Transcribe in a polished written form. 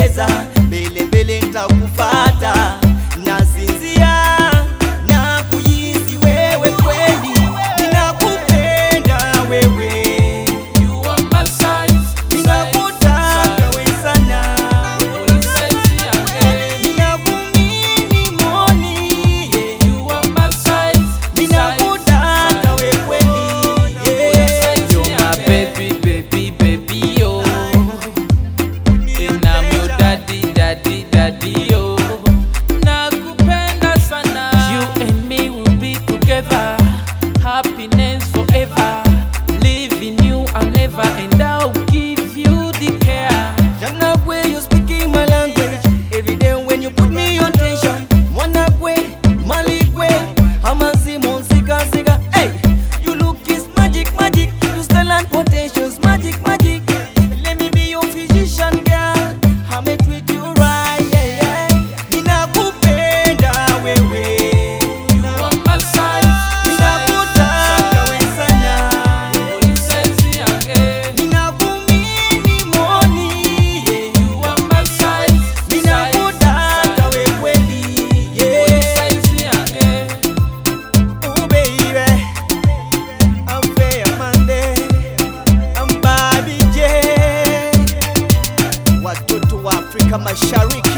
unaniweza, mbele mbele nitakufuata. Nasinzia na kuhisi wewe kweli, ninakupenda wewe. You are my size, Ninakutaka we sana, ninakuvumini moni, yeah. you are my size, Ninakutaka we kweli, yeah. you're my baby, baby, baby, yo. And I'm your daddy, daddy, daddy, yo. Nakupenda sana. You and me will be together, happiness forever. Leaving you I'll never, and I'll give you the care. Janagwe, you speaking my language. Every day when you put me on tension. Wanagwe, Maligwe, Hamazi, Monsika, Siga. Hey, you look is magic, magic. You still and potentials, magic, magic. Let me be your physician, girl. I may treat you right, yeah, yeah. Ninakupenda wewe. You are my size, Ninakutaka we sana. sexy again. Ninakuvumini moni, yeah. You are my size, Ninakutaka we kweli, yeah. sexy again. Oh baby, I'm fair Monday, I'm Bobby J. Watoto wa Afrika Mashariki.